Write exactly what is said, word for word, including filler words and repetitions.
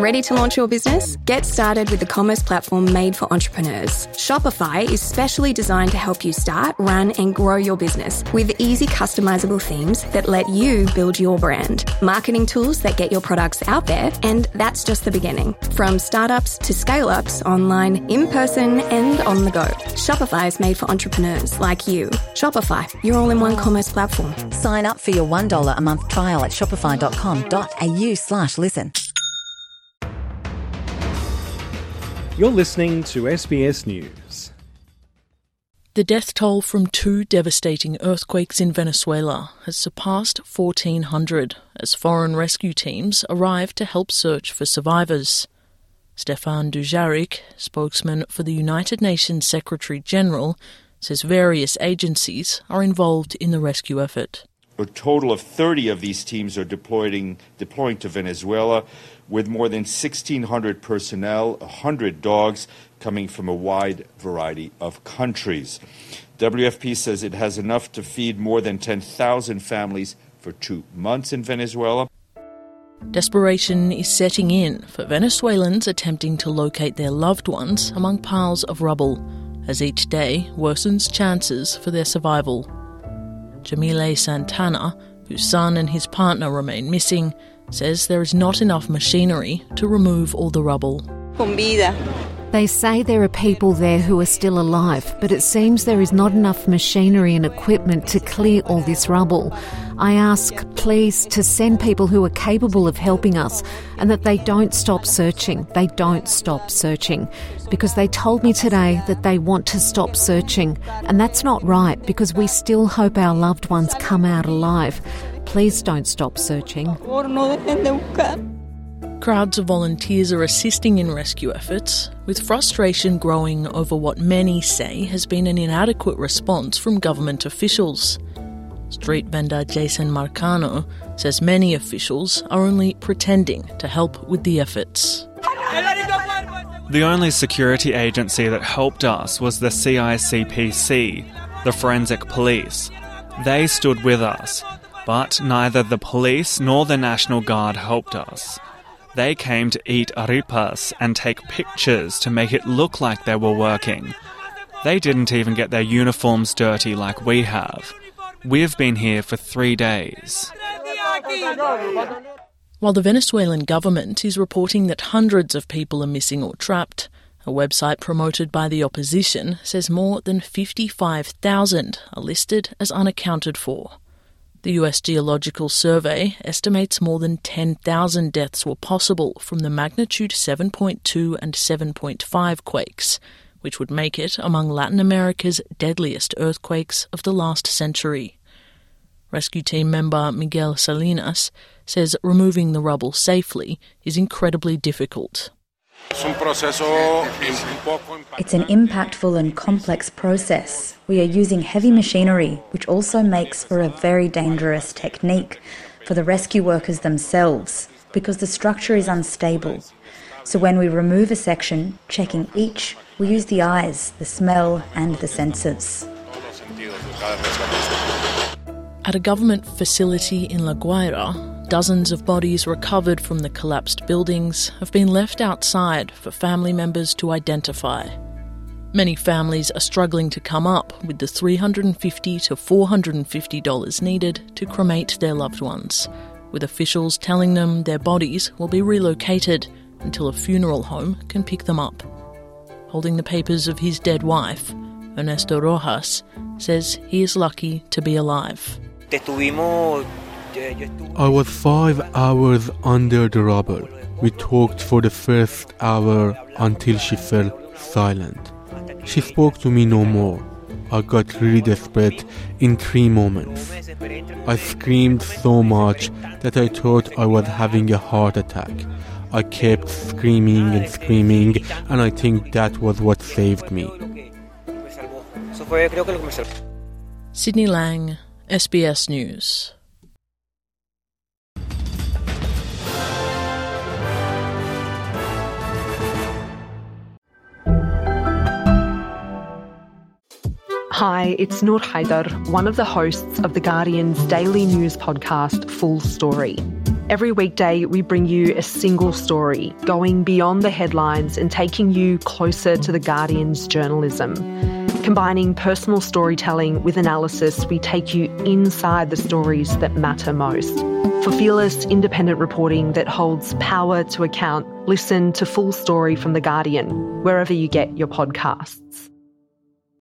Ready to launch your business? Get started with the commerce platform made for entrepreneurs. Shopify is specially designed to help you start, run and grow your business with easy customizable themes that let you build your brand, marketing tools that get your products out there, and that's just the beginning. From startups to scale-ups, online, in person and on the go. Shopify is made for entrepreneurs like you. Shopify, your all-in-one commerce platform. Sign up for your one dollar a month trial at shopify.com.au slash listen. You're listening to S B S News. The death toll from two devastating earthquakes in Venezuela has surpassed fourteen hundred as foreign rescue teams arrive to help search for survivors. Stefan Dujarric, spokesman for the United Nations Secretary-General, says various agencies are involved in the rescue effort. A total of thirty of these teams are deploying, deploying to Venezuela, with more than sixteen hundred personnel, one hundred dogs, coming from a wide variety of countries. W F P says it has enough to feed more than ten thousand families for two months in Venezuela. Desperation is setting in for Venezuelans attempting to locate their loved ones among piles of rubble, as each day worsens chances for their survival. Jamile Santana, whose son and his partner remain missing, says there is not enough machinery to remove all the rubble. They say there are people there who are still alive, but it seems there is not enough machinery and equipment to clear all this rubble. I ask, please, to send people who are capable of helping us and that they don't stop searching. They don't stop searching. Because they told me today that they want to stop searching. And that's not right, because we still hope our loved ones come out alive. Please don't stop searching. Crowds of volunteers are assisting in rescue efforts, with frustration growing over what many say has been an inadequate response from government officials. Street vendor Jason Marcano says many officials are only pretending to help with the efforts. The only security agency that helped us was the C I C P C, the Forensic Police. They stood with us, but neither the police nor the National Guard helped us. They came to eat arepas and take pictures to make it look like they were working. They didn't even get their uniforms dirty like we have. We've been here for three days. While the Venezuelan government is reporting that hundreds of people are missing or trapped, a website promoted by the opposition says more than fifty-five thousand are listed as unaccounted for. The U S Geological Survey estimates more than ten thousand deaths were possible from the magnitude seven point two and seven point five quakes, which would make it among Latin America's deadliest earthquakes of the last century. Rescue team member Miguel Salinas says removing the rubble safely is incredibly difficult. It's an impactful and complex process. We are using heavy machinery, which also makes for a very dangerous technique for the rescue workers themselves, because the structure is unstable. So when we remove a section, checking each, we use the eyes, the smell and the senses. At a government facility in La Guaira, dozens of bodies recovered from the collapsed buildings have been left outside for family members to identify. Many families are struggling to come up with the three hundred fifty to four hundred fifty dollars needed to cremate their loved ones, with officials telling them their bodies will be relocated until a funeral home can pick them up. Holding the papers of his dead wife, Ernesto Rojas says he is lucky to be alive. I was five hours under the rubble. We talked for the first hour until she fell silent. She spoke to me no more. I got really desperate in three moments. I screamed so much that I thought I was having a heart attack. I kept screaming and screaming, and I think that was what saved me. Sydney Lang, S B S News. Hi, it's Noor Haider, one of the hosts of The Guardian's daily news podcast, Full Story. Every weekday, we bring you a single story, going beyond the headlines and taking you closer to The Guardian's journalism. Combining personal storytelling with analysis, we take you inside the stories that matter most. For fearless, independent reporting that holds power to account, listen to Full Story from The Guardian, wherever you get your podcasts.